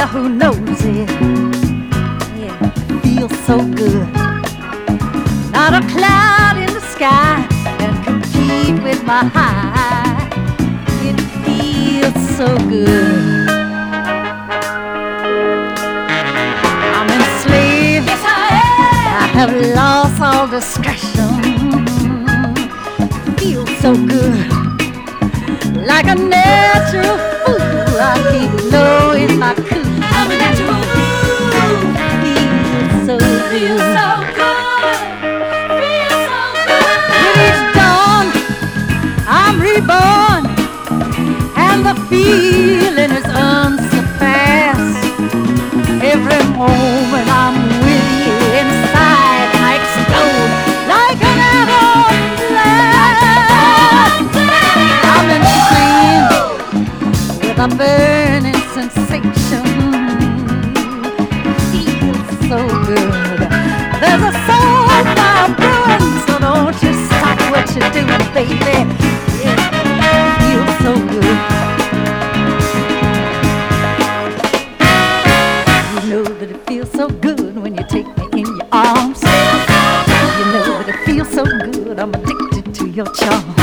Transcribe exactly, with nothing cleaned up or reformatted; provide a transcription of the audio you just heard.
well, who knows it? Yeah, feels so good. Not a cloud in the sky can compete with my high. It feels so good. I'm enslaved. Yes, I am. I have lost all discretion. Feels so good. Like a natural fool, I keep low in my cool. I'm a natural fool. Feels so good. Feels so good. Feels so good. With each dawn, I'm reborn, and the feeling is unsurpassed. Every moment I'm with you inside, I explode like an atom blast. I'm inflamed with a burning sensation. Feels so good. There's a soul fire brewing, so don't you stop what you're doing, baby. Yeah, feels so good. You know that it feels so good when you take me in your arms. You know that it feels so good, I'm addicted to your charm.